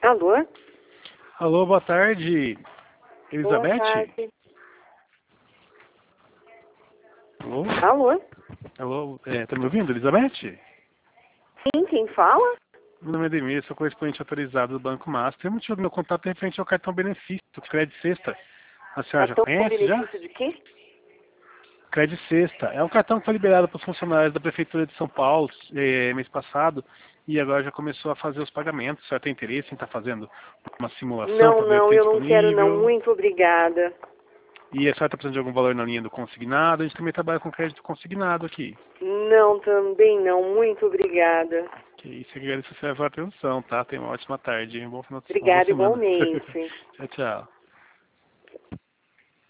Alô? Alô, boa tarde. Boa Elizabeth? tarde. Alô? Alô? Alô, tá me ouvindo, Elizabeth? Sim, quem fala? Meu nome é Demir, sou correspondente autorizado do Banco Master. O motivo do meu contato é referente ao cartão benefício, Crédito Sexta. A senhora já Cartão com conhece, já? benefício de quê? Crédito Sexta. É um cartão que foi liberado para os funcionários da Prefeitura de São Paulo mês passado e agora já começou a fazer os pagamentos. A senhora tem interesse em estar fazendo uma simulação Não, para ver o que não, tem eu não quero não. disponível? Muito obrigada. E a senhora está precisando de algum valor na linha do consignado? A gente também trabalha com crédito consignado aqui. Não, também não. Muito obrigada. Que isso, eu agradeço a sua atenção, tá? Tenha uma ótima tarde, um bom final de semana, uma boa Obrigada semana. igualmente. Tchau, tchau.